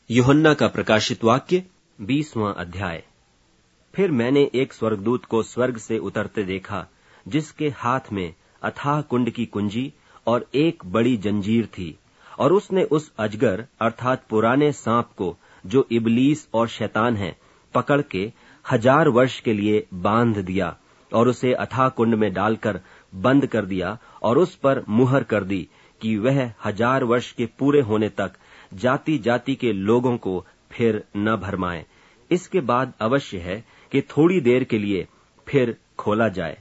यूहन्ना का प्रकाशित वाक्य 20वां अध्याय। फिर मैंने एक स्वर्गदूत को स्वर्ग से उतरते देखा, जिसके हाथ में अथाह कुंड की कुंजी और एक बड़ी जंजीर थी, और उसने उस अजगर अर्थात पुराने सांप को, जो इबलीस और शैतान है, पकड़ के 1000 वर्ष के लिए बांध दिया और उसे अथाह कुंड में डालकर बंद कर दिया और उस पर मुहर कर दी कि वह 1000 वर्ष के पूरे होने तक जाति जाति के लोगों को फिर न भरमाए। इसके बाद अवश्य है कि थोड़ी देर के लिए फिर खोला जाए।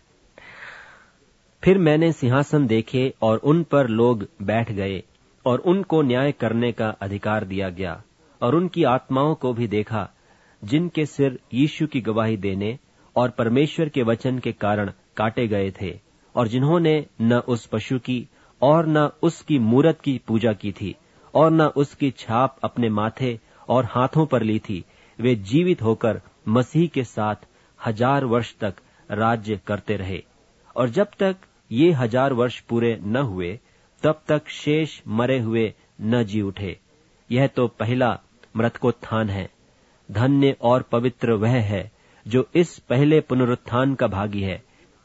फिर मैंने सिंहासन देखे और उन पर लोग बैठ गए और उनको न्याय करने का अधिकार दिया गया, और उनकी आत्माओं को भी देखा, जिनके सिर यीशु की गवाही देने और परमेश्वर के वचन के कारण काटे गए थे, और जिन्होंने न उस पशु की और न उसकी मूरत की पूजा की थी और न उसकी छाप अपने माथे और हाथों पर ली थी। वे जीवित होकर मसीह के साथ 1000 वर्ष तक राज्य करते रहे। और जब तक ये 1000 वर्ष पूरे न हुए, तब तक शेष मरे हुए न जी उठे। यह तो पहला मृतकोत्थान है। धन्य और पवित्र वह है जो इस पहले पुनरुत्थान का भागी है।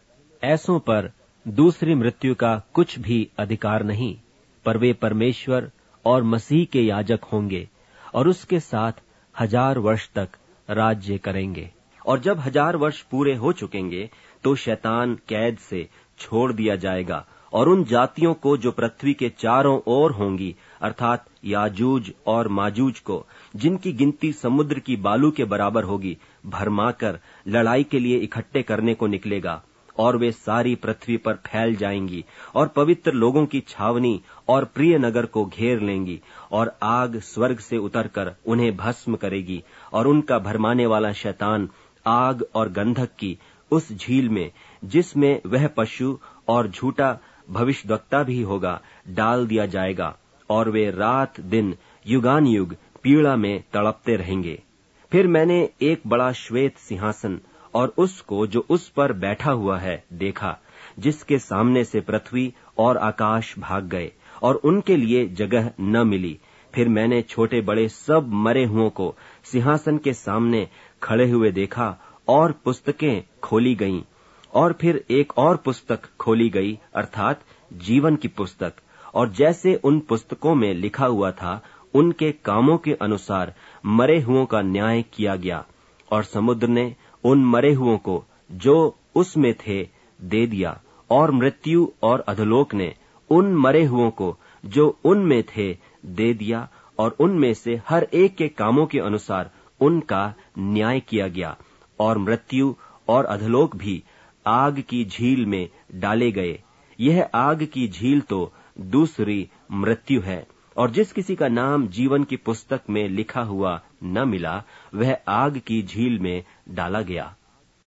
ऐसों पर दूसरी मृत्यु का कुछ भी अधिकार नहीं, पर वे परमेश्वर और मसीह के याजक होंगे और उसके साथ 1000 वर्ष तक राज्य करेंगे। और जब 1000 वर्ष पूरे हो चुकेंगे, तो शैतान कैद से छोड़ दिया जाएगा, और उन जातियों को जो पृथ्वी के चारों ओर होंगी, अर्थात याजूज और माजूज को, जिनकी गिनती समुद्र की बालू के बराबर होगी, भरमाकर लड़ाई के लिए इकट्ठे करने को निकलेगा। और वे सारी पृथ्वी पर फैल जाएंगी और पवित्र लोगों की छावनी और प्रिय नगर को घेर लेंगी, और आग स्वर्ग से उतरकर उन्हें भस्म करेगी। और उनका भरमाने वाला शैतान आग और गंधक की उस झील में, जिसमें वह पशु और झूठा भविष्यद्वक्ता भी होगा, डाल दिया जाएगा, और वे रात दिन युगान युग पीड़ा में तड़पते रहेंगे। फिर मैंने एक बड़ा श्वेत सिंहासन और उसको जो उस पर बैठा हुआ है देखा, जिसके सामने से पृथ्वी और आकाश भाग गए और उनके लिए जगह न मिली। फिर मैंने छोटे बड़े सब मरे हुओं को सिंहासन के सामने खड़े हुए देखा, और पुस्तकें खोली गईं। और फिर एक और पुस्तक खोली गई, अर्थात जीवन की पुस्तक, और जैसे उन पुस्तकों में लिखा हुआ था, उनके कामों के अनुसार मरे हुओं का न्याय किया गया। और समुद्र ने उन मरे हुओं को जो उसमें थे दे दिया, और मृत्यु और अधोलोक ने उन मरे हुओं को जो उनमें थे दे दिया, और उनमें से हर एक के कामों के अनुसार उनका न्याय किया गया। और मृत्यु और अधोलोक भी आग की झील में डाले गए। यह आग की झील तो दूसरी मृत्यु है। और जिस किसी का नाम जीवन की पुस्तक में लिखा हुआ न मिला, वह आग की झील में डाला गया।